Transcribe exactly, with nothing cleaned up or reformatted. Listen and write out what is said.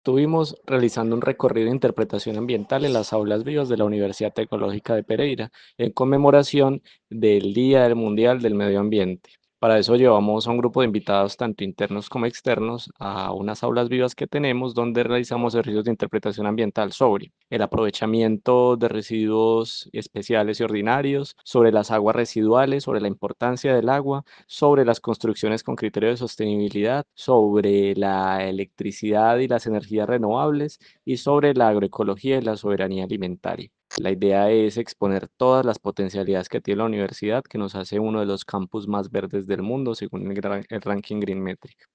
Estuvimos realizando un recorrido de interpretación ambiental en las aulas vivas de la Universidad Tecnológica de Pereira, en conmemoración del Día del Mundial del Medio Ambiente. Para eso llevamos a un grupo de invitados, tanto internos como externos, a unas aulas vivas que tenemos donde realizamos ejercicios de interpretación ambiental sobre el aprovechamiento de residuos especiales y ordinarios, sobre las aguas residuales, sobre la importancia del agua, sobre las construcciones con criterio de sostenibilidad, sobre la electricidad y las energías renovables y sobre la agroecología y la soberanía alimentaria. La idea es exponer todas las potencialidades que tiene la universidad, que nos hace uno de los campus más verdes del mundo, según el, gran- el ranking Green Metric.